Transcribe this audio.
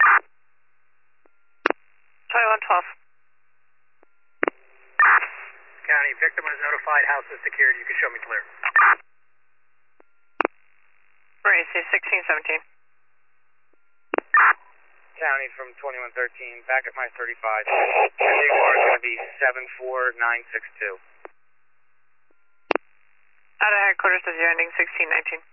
2112. County, victim was notified, house is secured, you can show me clear. Racy, 1617. County from 2113, back at my 35. Ending bar is going to be 74962. Out of headquarters as your ending 1619.